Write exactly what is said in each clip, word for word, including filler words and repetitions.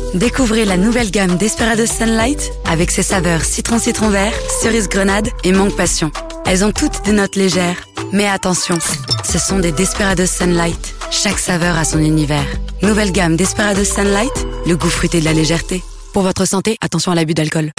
Découvrez la nouvelle gamme Desperados Sunlight avec ses saveurs citron citron vert, cerise grenade et mangue passion. Elles ont toutes des notes légères. Mais attention, ce sont des Desperados Sunlight. Chaque saveur a son univers. Nouvelle gamme Desperados Sunlight, le goût fruité de la légèreté. Pour votre santé, attention à l'abus d'alcool.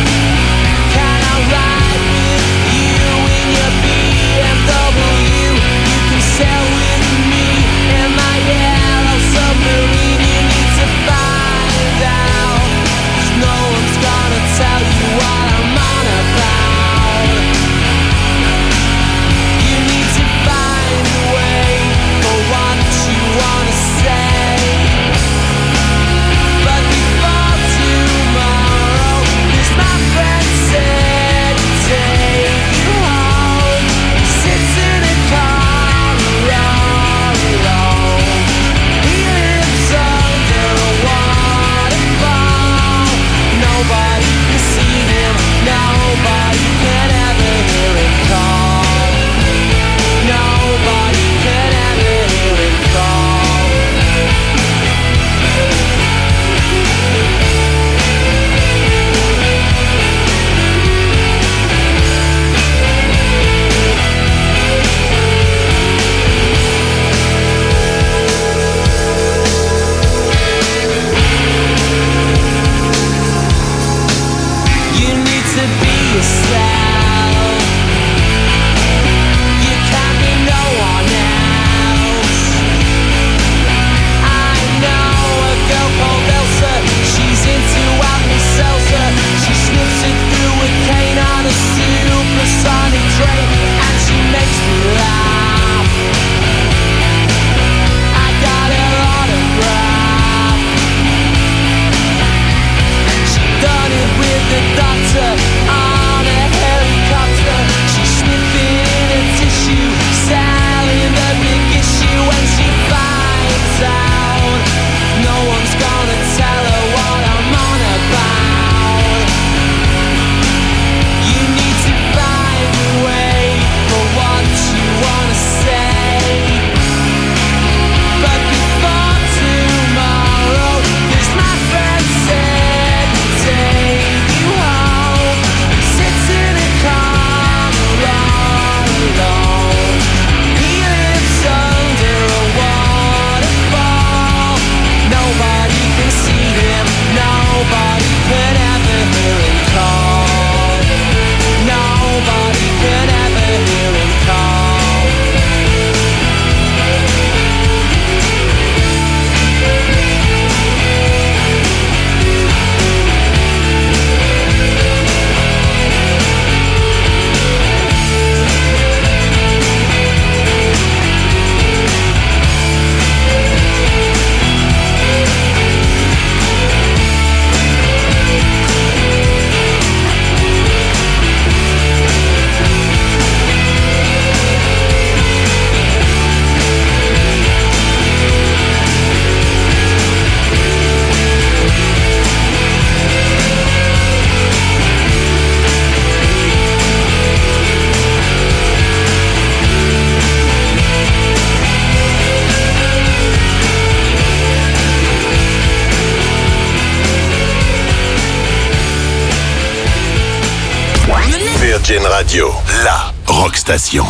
Virgin Radio, la rock station.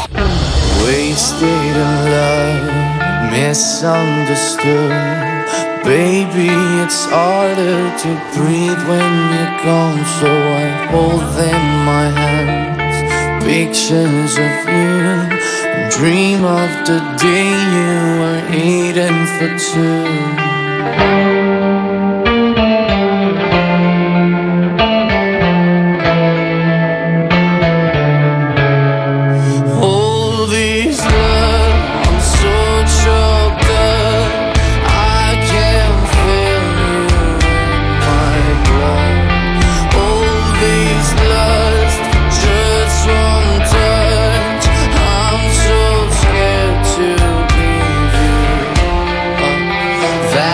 Wasted in love, misunderstood. Baby, it's harder to breathe when you're gone, so I hold in my hands pictures of you and dream of the day you were eating for two. That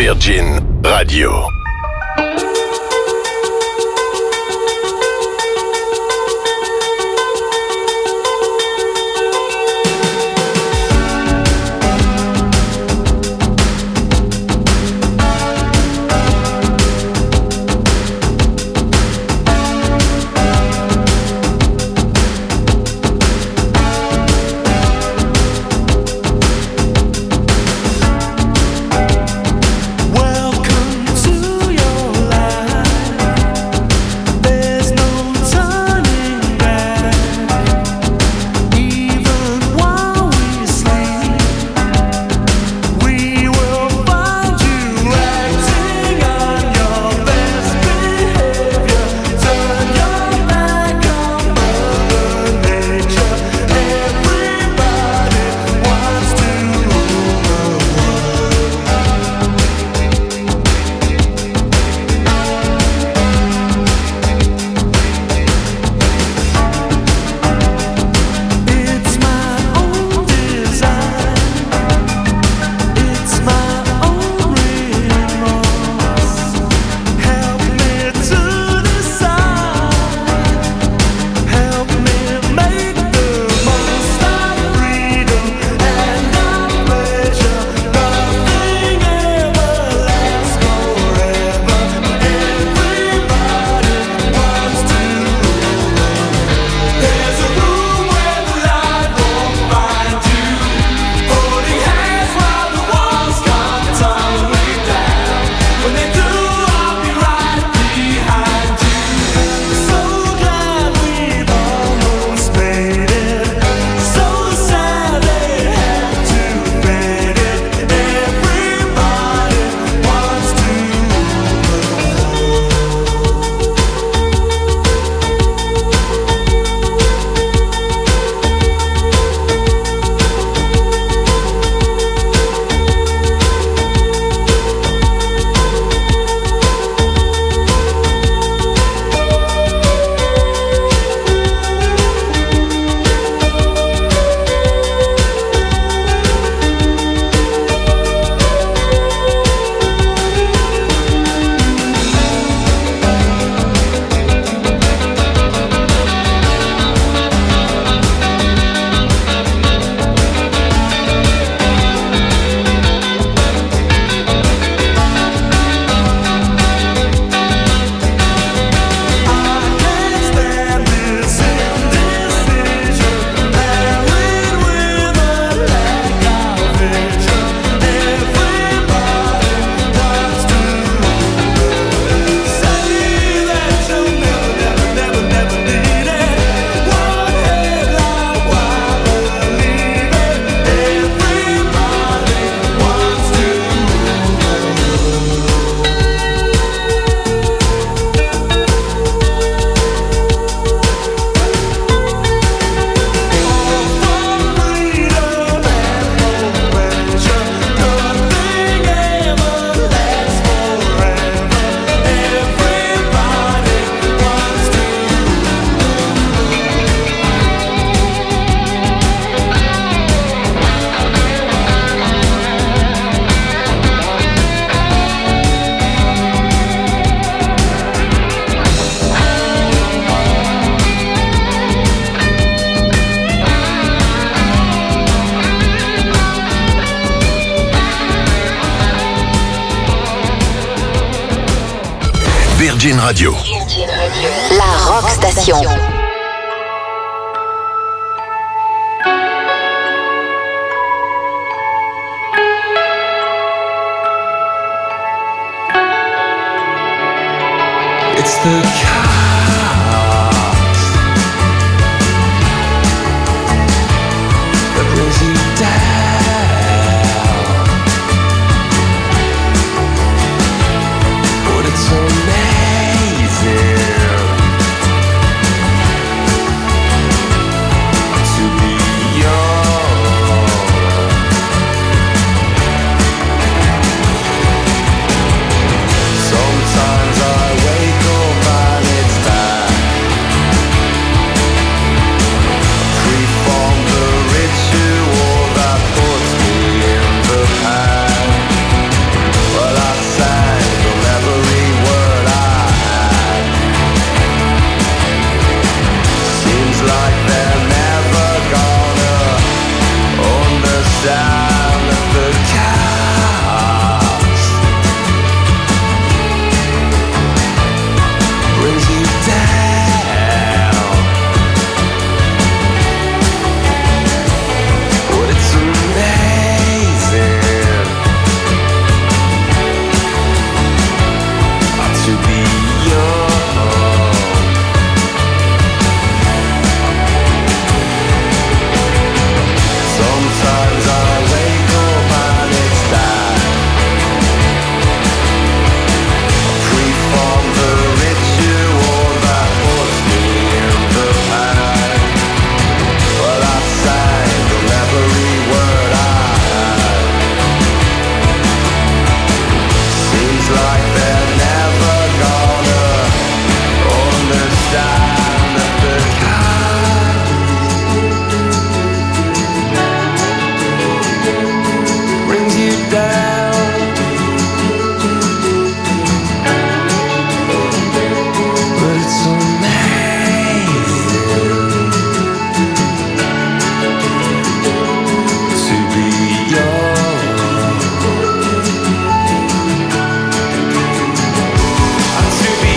Virgin Radio. Virgin Radio. La Rock Station. It's the chaos that brings you down, but it's amazing to be young. Sometimes I wake up and you down. But it's amazing to be young, to be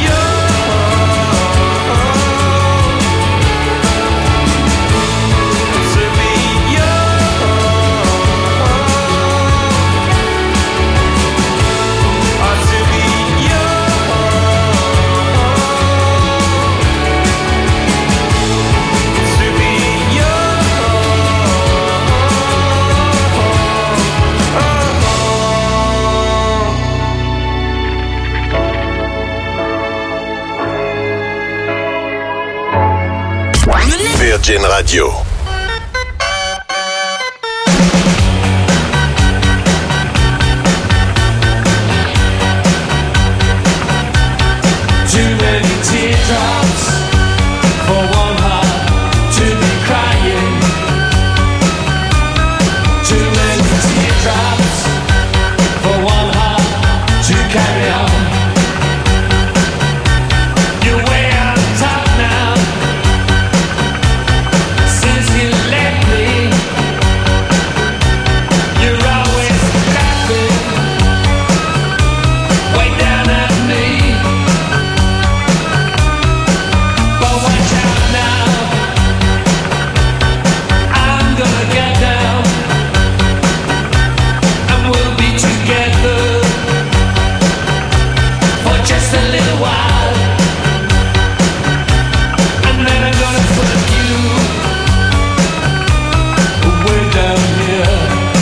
Virgin Radio. Too many teardrops for one heart to be crying. Too many teardrops for one heart to carry on. You're way on top now. Since you left me, you're always laughing way down at me. But watch out now, I'm gonna get down, and we'll be together for just a little while, and then I'm gonna put you way down here,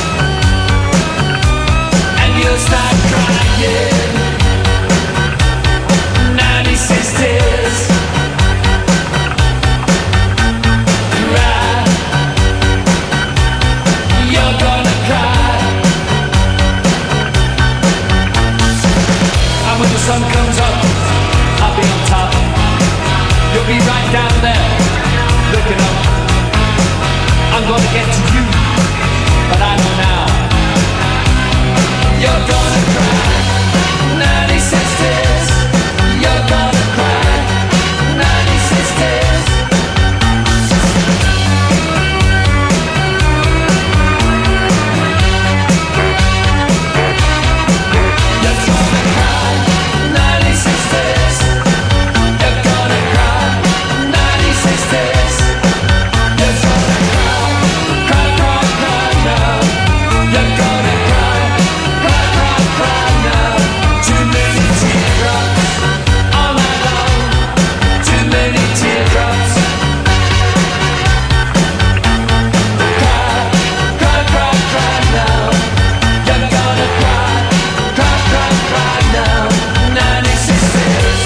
and you'll start crying. Ninety sisters, cry. You're gonna cry. And when the sun comes up, I'll be on top. You'll be right down there, looking up. I'm gonna get to you, but I know now. You're gonna cry. Ninety sisters, you're gonna cry. Ninety sisters. You're gonna cry. Ninety sisters. You're gonna cry. Ninety sisters. You're gonna cry. Cry, cry, cry now. You're gonna cry. Cry, cry, cry now. Too many teardrops all night long. Too many teardrops. Cry, cry, cry, cry now. You're gonna cry. Cry, cry, cry now. Ninety sisters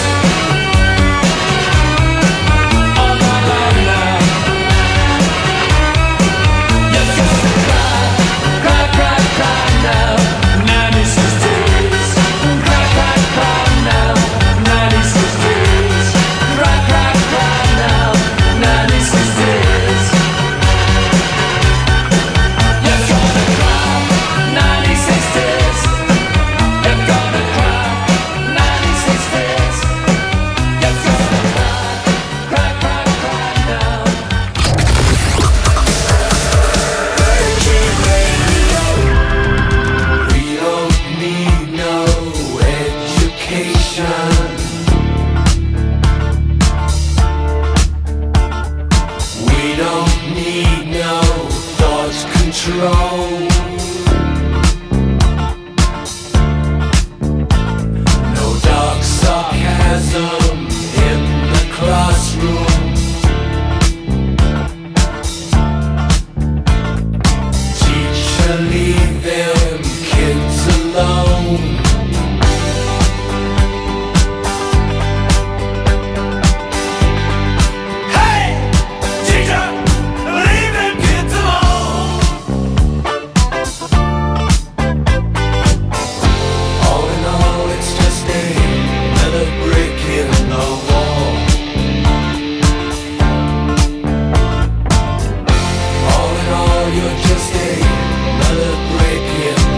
all night long now. You're gonna cry. Cry, cry, cry now. Ninety sisters. Cry, cry, cry now. Ninety sisters. Cry, cry, cry now. Ninety sisters. You're gonna cry. Ninety sisters. You're gonna cry. Ninety sisters. You're gonna cry. Cry, cry, cry now. We don't need no education. We don't need no thought control. No dark sarcasm in the classroom. Teacher, leave them kids alone. Hey, teacher, leave them kids alone. All in all, it's just another brick in the wall. All in all, you're just another brick in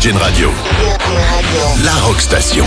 Virgin Radio. Virgin Radio. La Rock Station.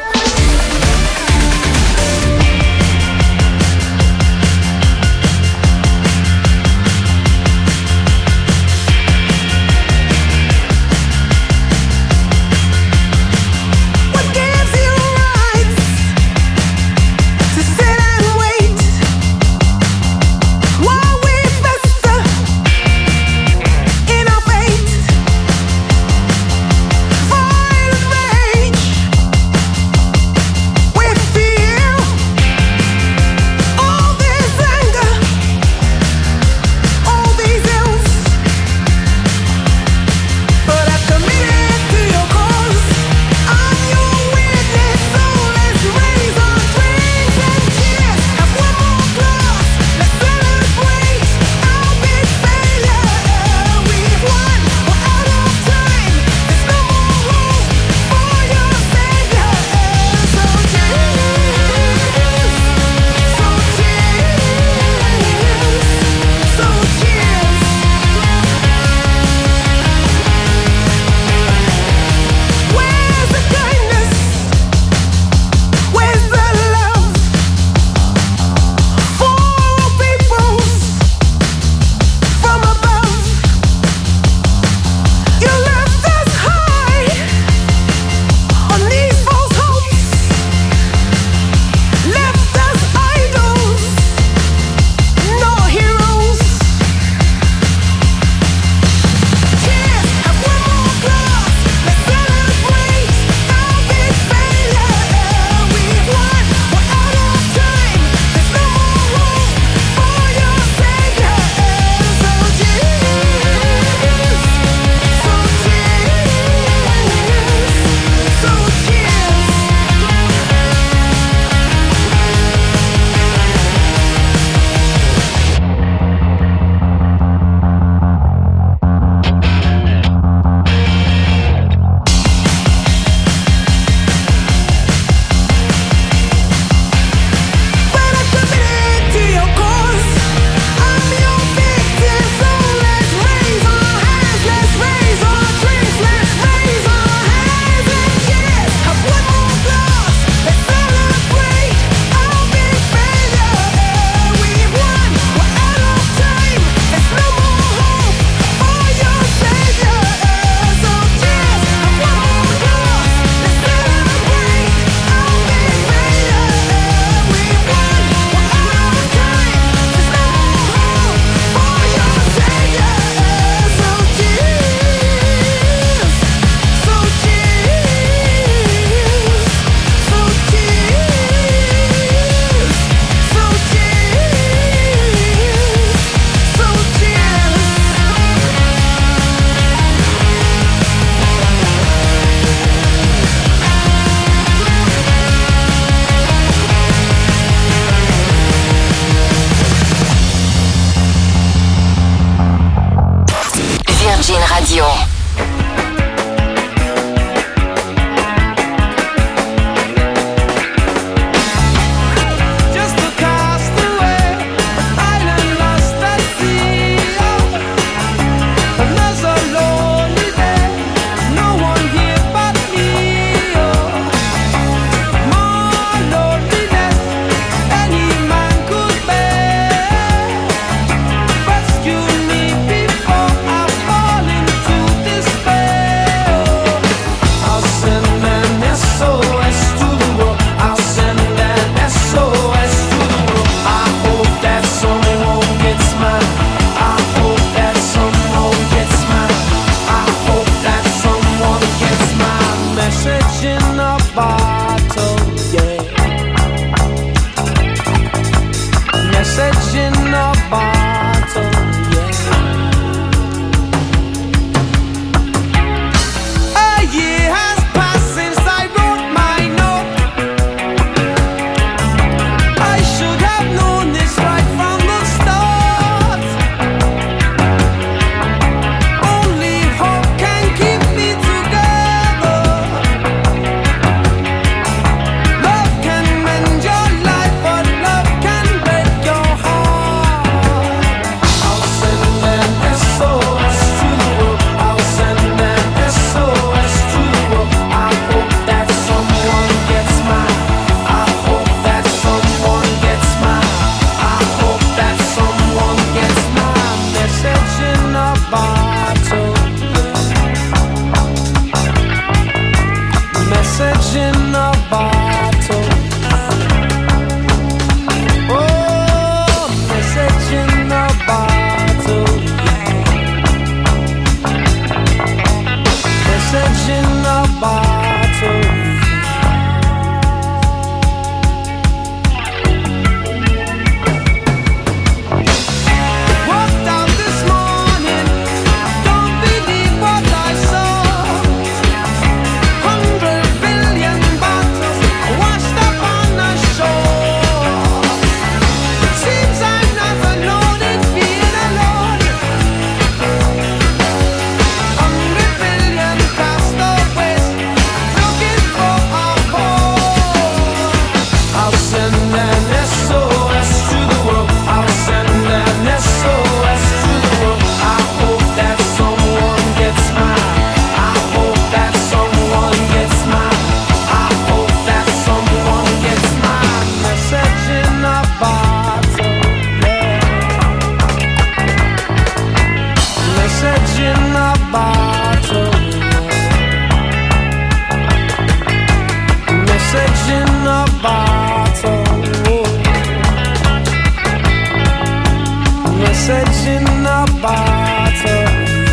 Virgin Radio. Love can mend your life, but love can break your heart. message in a bottle. Oh, message in a bottle. Message in a bottle. Walked out this morning, don't believe what I saw. Hundred billion bottles washed up on the shore. Seems I never known it being alone. Hundred billion castaways looking for a home. I'll send an S O S to the world. I'll send an S O S to the world. I hope that someone gets mine. I hope that someone gets mine. I hope that someone gets mine. Message in a bottle, yeah. Message in a bottle, yeah. Message in a bottle. Message in a bottle.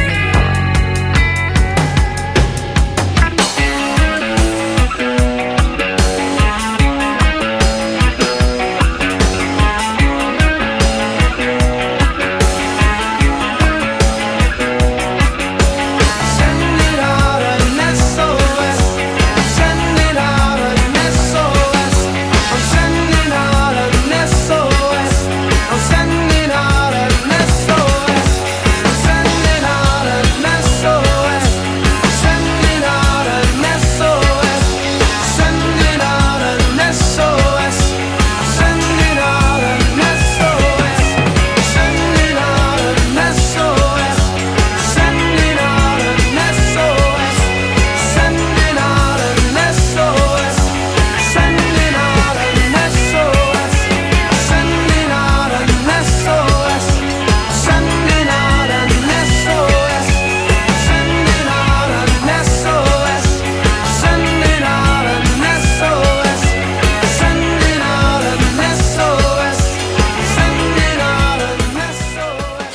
Send it out an S O S. Send it out an S O S. I'm sending out an S O S. I'm sending out an S O S. I'm sending out an S O S. Sending out an S O S. Sending out an S O S. Sending out an S O S. Sending out an S O S. Sending out an S O S. Sending out an S O S. Sending out an S O S. Sending out an S O S. Sending out an S O S. Sending out an S O S. Sending out an S O S. Sending out an S O S. Sending out an S O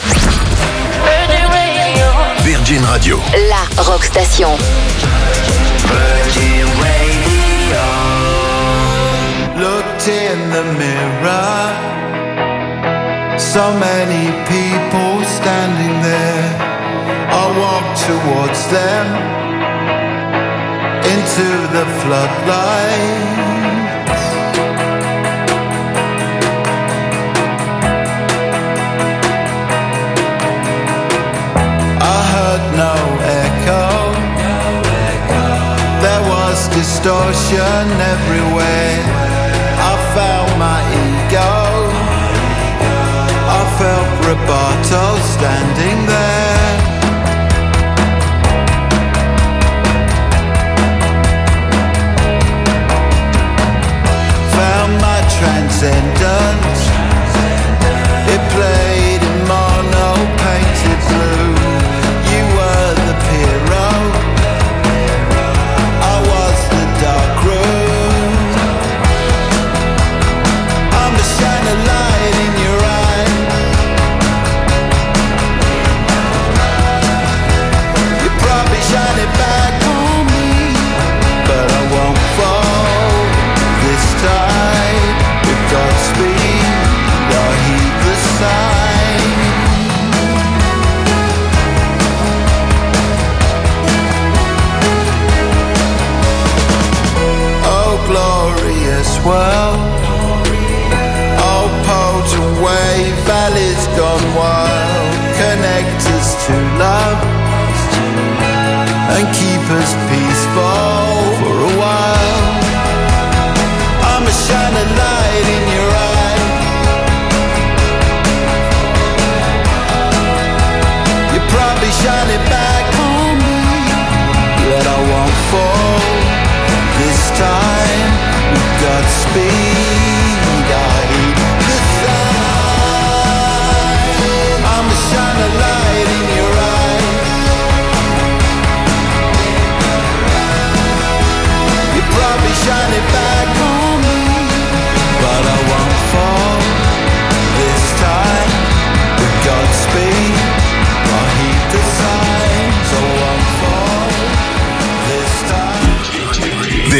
S. Virgin Radio. La Rock Station. Virgin Radio. Looked in the mirror. So many people standing there. I walked towards them into the floodlight. I heard no echo. There was distortion everywhere. I felt my ego. I felt Roboto standing there. Found my transcendence. It played in mono painted blue. You were the hero. I was the dark room. I'm the shining light in your eye. You probably shine it back on me, but I won't fall this time. With Godspeed, I'll heed the sign. Oh, glorious world. Oh, potent wave, valleys gone wild. Connect us to love and keep us peaceful for a while. I'm a shining light in your eye. You probably shine it back on me, but I won't fall this time. With Godspeed.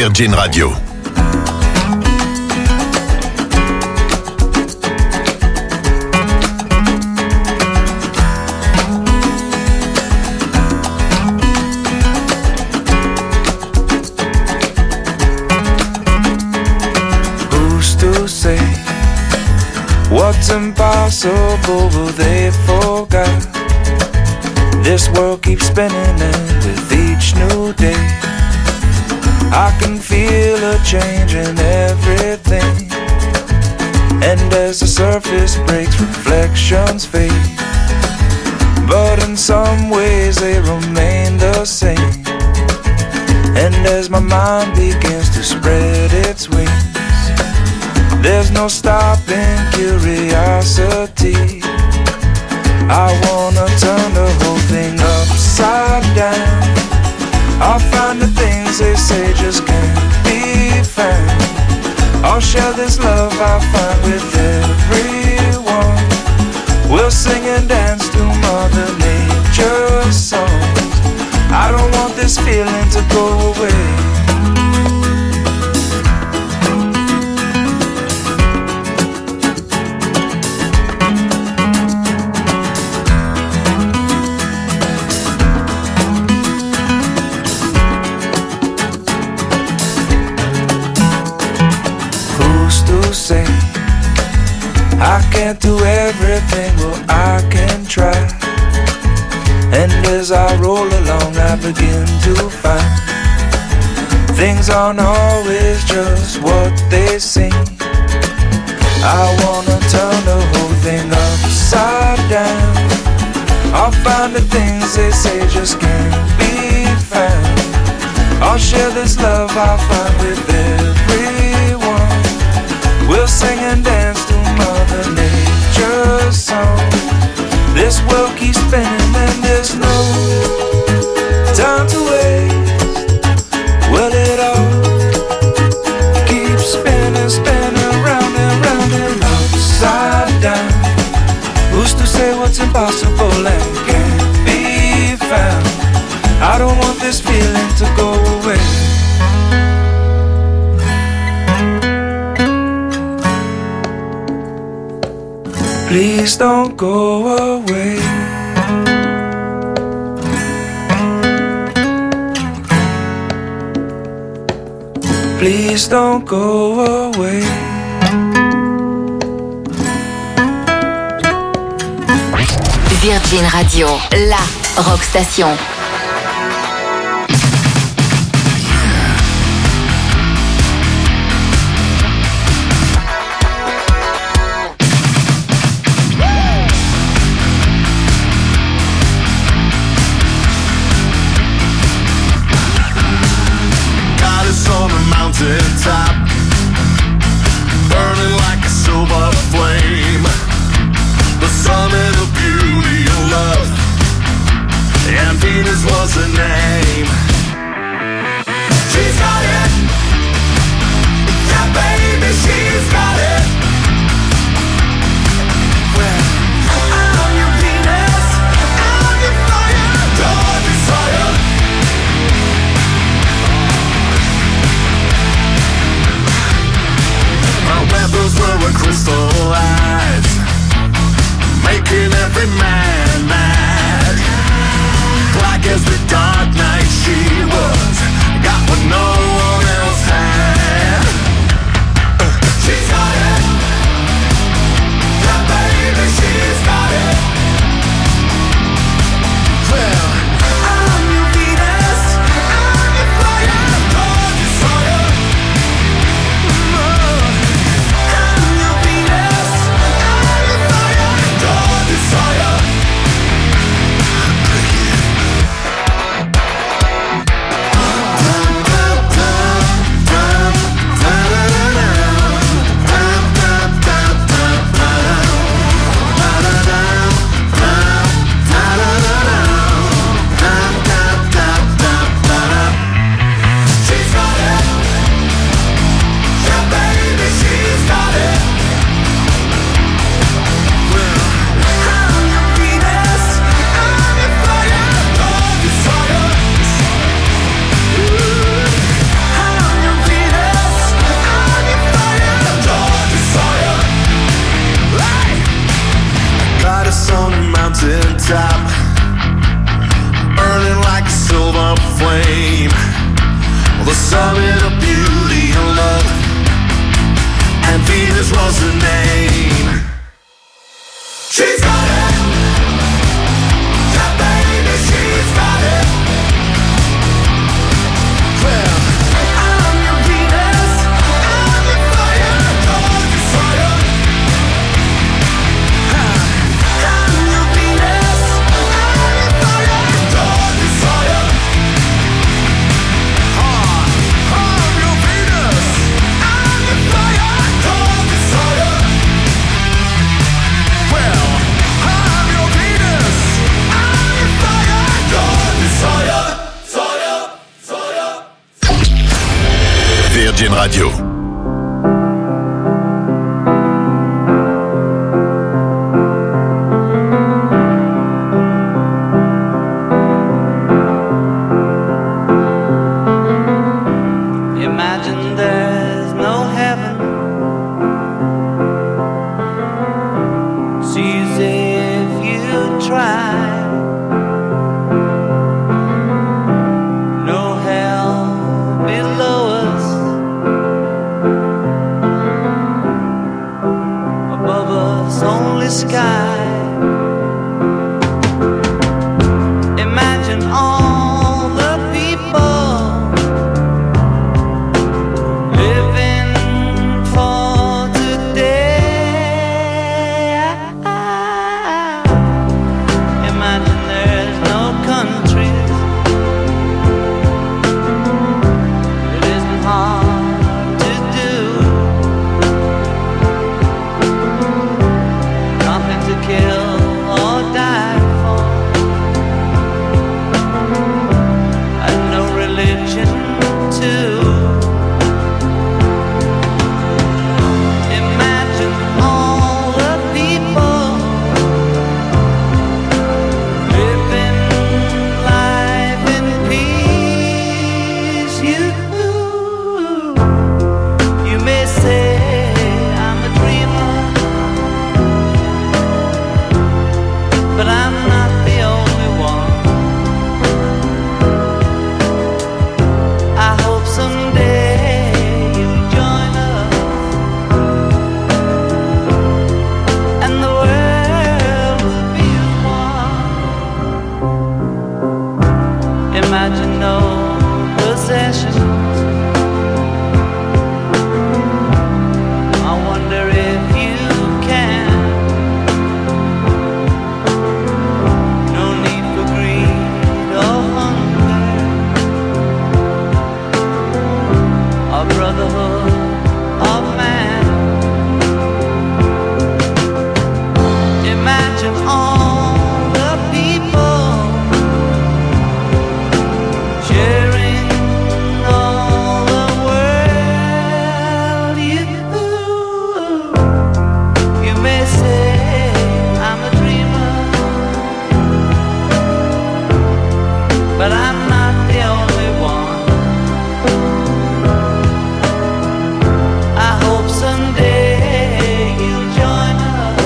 Virgin Radio. What's impossible, will they forgot? This world keeps spinning and with each new day I can feel a change in everything. And as the surface breaks, reflections fade, but in some ways they remain the same. And as my mind begins to spread its wings, there's no stopping curiosity. I wanna turn the whole thing upside down. I'll find the things they say just can't be found. I'll share this love I find with everyone. We'll sing and dance to Mother Nature's songs. I don't want this feeling to go away. Say I can't do everything, well I can try. And as I roll along I begin to find things aren't always just what they seem. I wanna turn the whole thing upside down. I'll find the things they say just can't be found. I'll share this love I find with everyone. We'll sing and dance to Mother Nature's song. This world keeps spinning and there's no time to waste. Well, it all keeps spinning, spinning round and round and upside down. Who's to say what's impossible and can't be found? I don't want this feeling to go away. Please don't go away. Please don't go away. Virgin Radio, la rock station. Top, burning like a silver flame, the summit of beauty and love, and Venus Virgin Radio. Imagine there's no heaven. It's easy if you try. No hell below us. Above us only sky. Imagine all the people living for today. Imagine there's no countries. It isn't hard to do. Nothing to kill or die for. And no religion too. Imagine all the people living life in peace. You, you may say I'm a dreamer, but I'm not the only one. I hope someday you'll join us, and the world will be as one. Imagine no possessions. I wonder if you can. No need for greed or hunger. A brotherhood of man. Imagine all the people sharing all the world. You, you may say I'm a dreamer, but I'm not the only one. I hope someday you'll join us,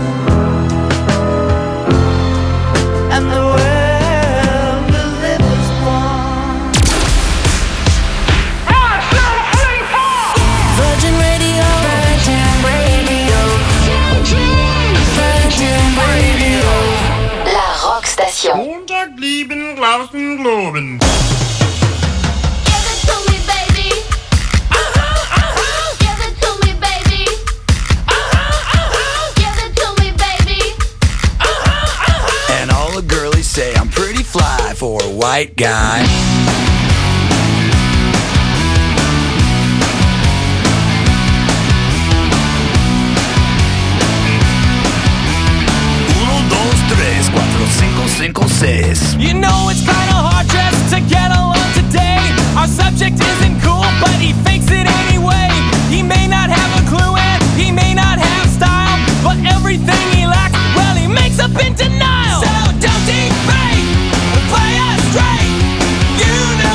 and the world will live as one. Virgin Radio. Virgin Radio. Virgin Radio. La Rock Station. Montag lieben Glauben globen. Give it to me, baby. Uh-huh, uh-huh. Give it to me, baby. Uh-huh, uh-huh. Give it to me, baby. Uh-huh, uh-huh. And all the girlies say I'm pretty fly for a white guy. Uno, dos, tres, cuatro, cinco, cinco, seis. You know it's kinda hard just to get along today. Our subject isn't cool, but he fakes it anyway. He may not have a clue and he may not have style, but everything he lacks, well, he makes up in denial. So don't defame or play us straight. You know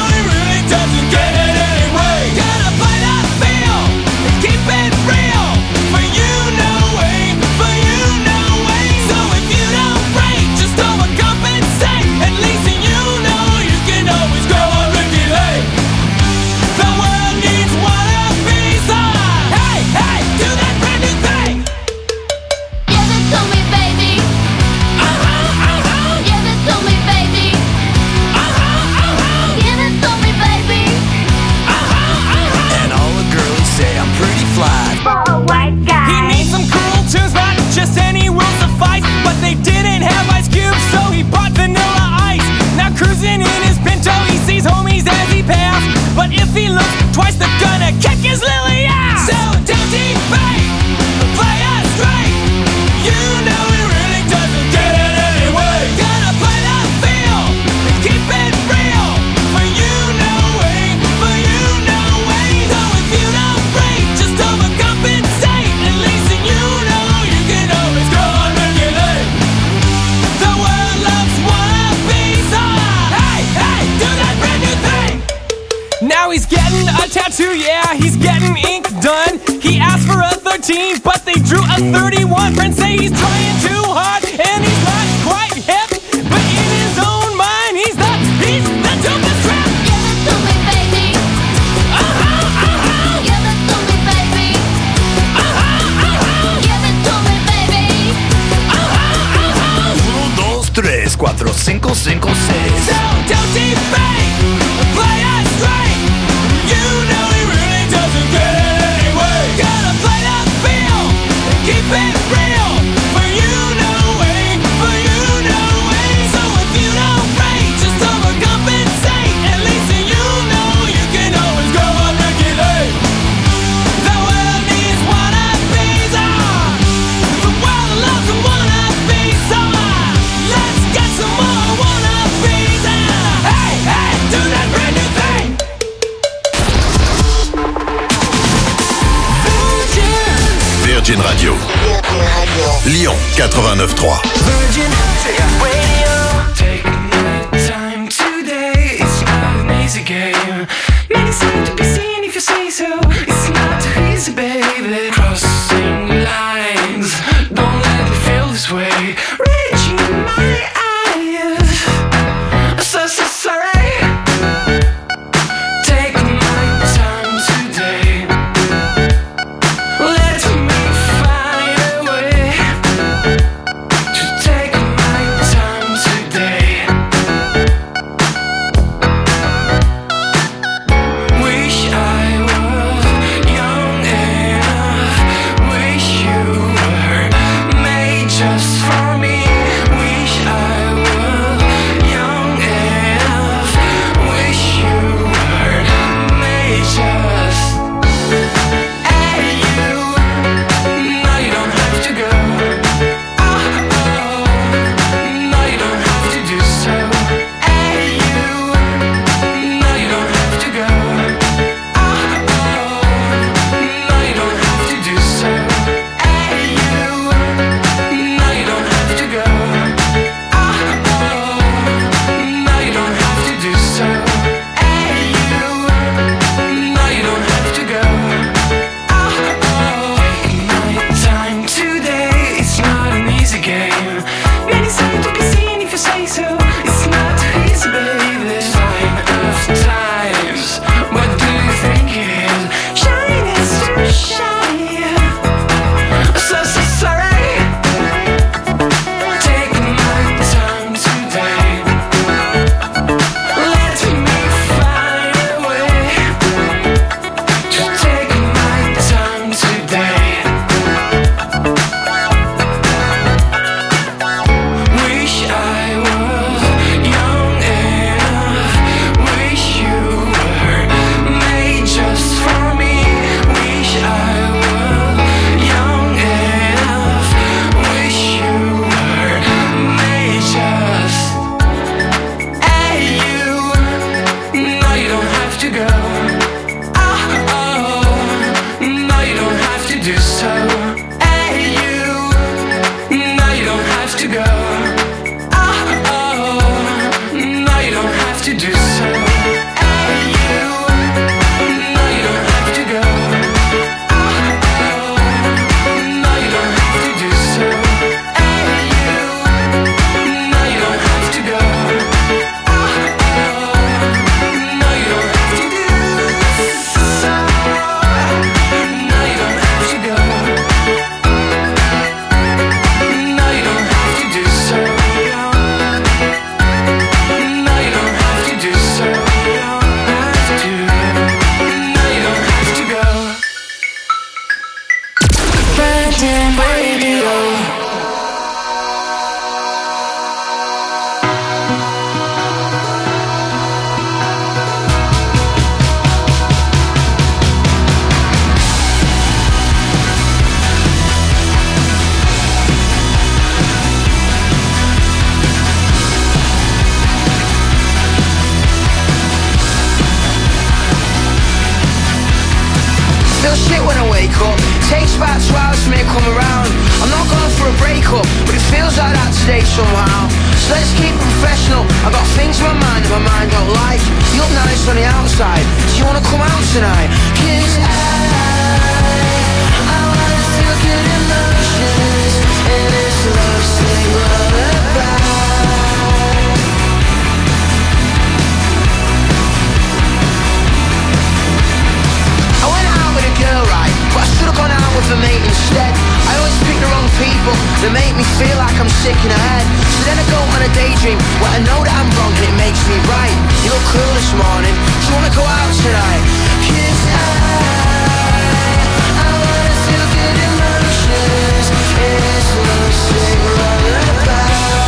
twenty-two, yeah, he's getting ink done. He asked for a thirteen, but they drew a thirty-one. Friends say he's trying too hard, and he's not quite hip. But in his own mind, he's the, he's the dopest rap. Give it to me, baby. Uh-huh, uh-huh. Give it to me, baby. Uh-huh, uh-huh. Give it to me, baby. Uh-huh, uh-huh. Uno, dos, tres, cuatro, cinco, cinco, seis. So don't defame, play us straight. You know he really doesn't get it anyway. Gotta play that field, keep it real. For you no way, for you no way. So if you don't rate, just overcompensate. At least you know you can always go on regulate. The world needs wannabes, ah. The world loves a wannabe, so ah, let's get some more wannabes, ah. Hey, hey, do that brand new thing. Virgin Radio. Lyon quatre-vingt-neuf trois. Take my time today. It's not an easy game. Many seem to be seen if you say so. It's not easy, baby. Crossing lines. Don't let me feel this way. Reaching my eyes. So, so sorry. Take my time today. Let me find a way to take my time today. Wish I was young enough. Wish you were made just for me. Wish I was young enough. Wish you were made just. Hey you, no you don't have to go. Oh, oh, no you don't have to do so. Hey you, no you don't have to go. Oh, oh, no you don't have to do so. Hey you, no you don't have to go. Oh, oh, no you don't have to do so. Hey you, no you don't have to go. Take my time today. It's not an easy game. Many seem to be seen if you say so. It's not easy, baby. Sign of times. What do you think it is? Shine is to shine. So, so sorry. Take my time today. Let me find a way to take my time today. Wish I was young enough. Wish you were made just for me. Wish I was young enough. Wish you were made just. Hey you, no you don't have to go. Oh, oh, no you don't have to do so. Hey you, no you don't have to go. Oh, oh, no you don't have to do so. Hey you, no you don't have to go. Oh, oh, no you don't have to do so. Hey you, no you don't have to go. Oh, oh, no you don't have to do so. No you don't have to go. No you don't have to do so. No you don't have to do so. You don't have to. No you don't have to go. Virgin Radio. feel shit when I wake up. Takes about two hours for me to come around. I'm not going for a breakup, but it feels like that today somehow. So let's keep it professional. I got things in my mind that my mind don't like. You look nice on the outside, do you wanna come out tonight? 'Cause I, I wanna feel good emotions in this love sick lullaby. I went out with a girl, right, but I should've gone out with a mate instead. I always pick the wrong people that make me feel like I'm sick in the head. So then I go on a daydream where I know that I'm wrong and it makes me right. You look cool this morning, do you wanna go out tonight? 'Cause I, I wanna feel good emotions in this love sick lullaby.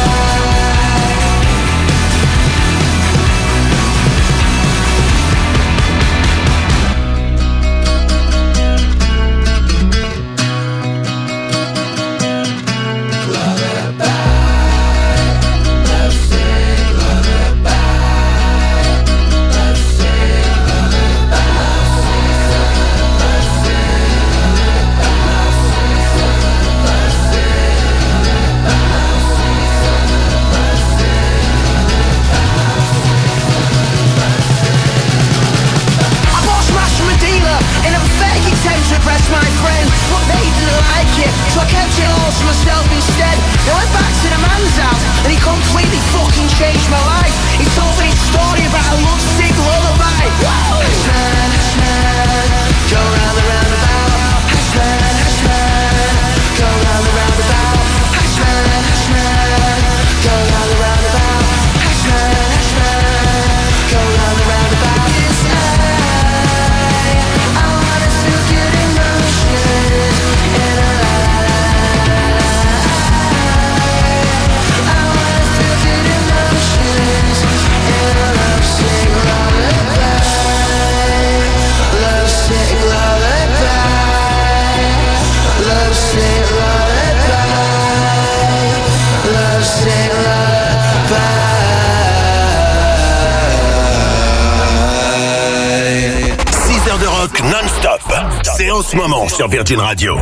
Impress my friend, but they didn't like it, so I kept it all to myself instead. I went back to the man's house, and he completely fucking changed my life. He told me a story about a lovesick lullaby. Hashtag, hashtag, go round the roundabout. Hashtag, hashtag, go round the roundabout. Hashtag, hashtag, go round the roundabout. Hashtag, hashtag, go round the roundabout. Yes, I, I wanna feel good emotions in a la la la la la. I wanna feel good emotions in a love sick lullaby. Love sick lullaby. Love sick lullaby. Love sick lullaby. six heures de rock non-stop. C'est en ce moment sur Virgin Radio.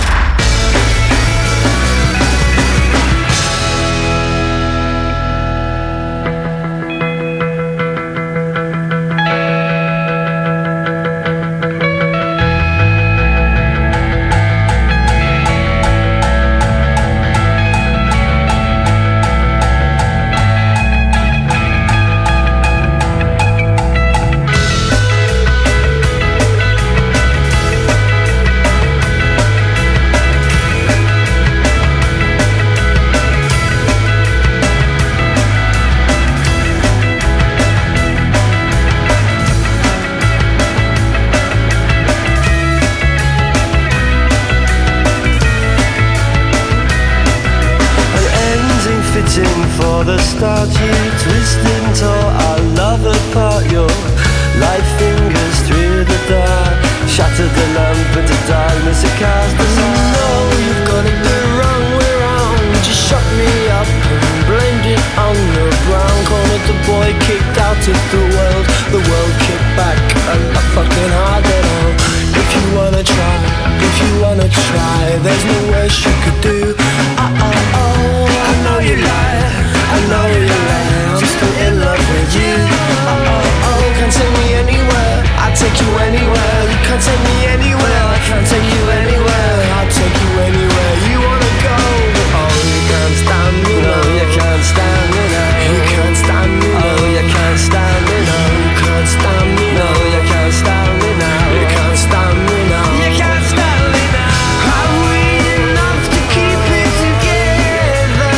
For the start you twist and tore our love apart. Your light fingers through the dark shattered the lamp into darkness. It cast us all. No, you've got it the wrong way round. You shut me up and blamed it on the brown. Cornered the boy, kicked out of the world. The world kicked back and I fucking hard it out. If you wanna try, if you wanna try, there's no worse you could do. Uh oh oh, I know you lie, I know you lie. I'm still in love with you. Uh oh oh, can't take me anywhere. I'll take you anywhere. You can't take me anywhere. I can't take you anywhere. I'll take you anywhere you wanna go. Oh, you can't stand me, no, you can't stand me, no, you can't stand me, no, you can't stand me, no, you can't stand me, no, you can't stand me, no, you can't stand me, no, you can't stand me now. Are we enough to keep it together,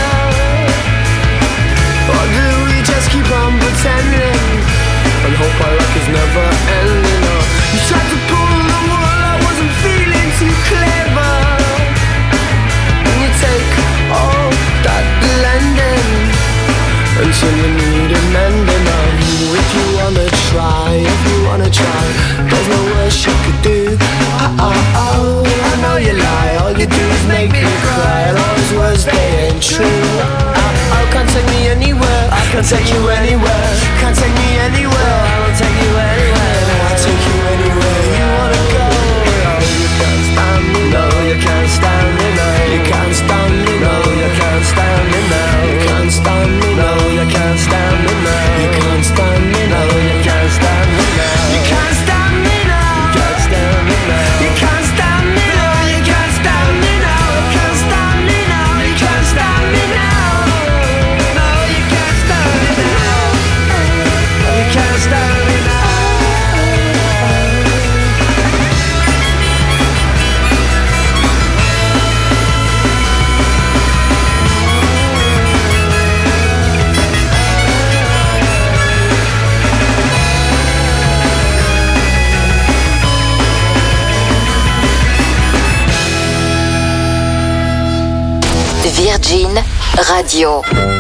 or do we just keep on pretending and hope our luck is never ending? Or you tried to pull the wool, I wasn't feeling too clever, and you take all that blending until you need a mending. On if you wanna try, if you wanna try, there's no worse you could do. Uh oh oh, I know you lie, all you do is make me cry, and all those words they ain't true. Uh oh, can't take me anywhere, I can't take you anywhere, can't take me anywhere, I won't take you anywhere, I'll take you anywhere you wanna go. Virgin Radio.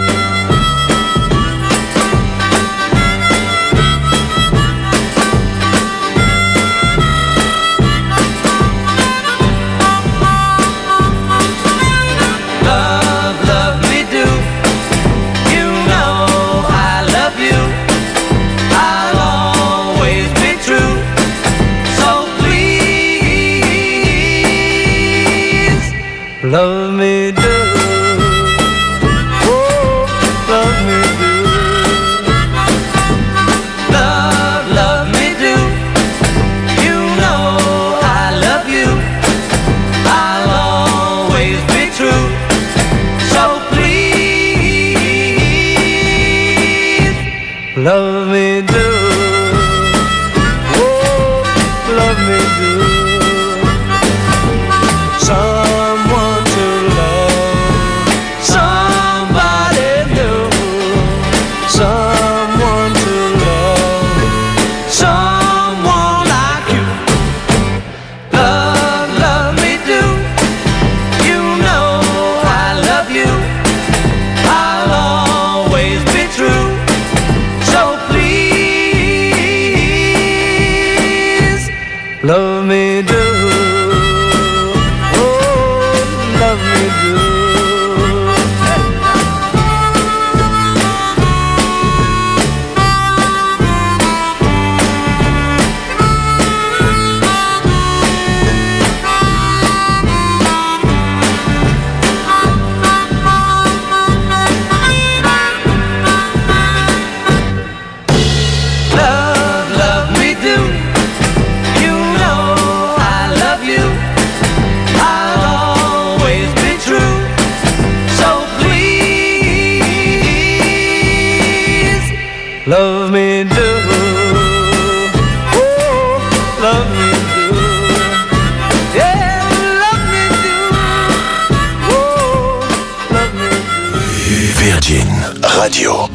Love me do, oh, love me do. Love, love me do. You know I love you. I'll always be true. So please, love me do, oh, love me do. Someone to love, somebody new. Someone to love, someone like you. Love, love me do. You know I love you. I'll always be true. So please, love me do. Love me do, oh, love me do, yeah, love me do, oh, love me do. Virgin Radio.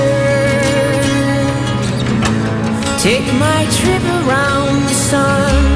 Take my trip around the sun.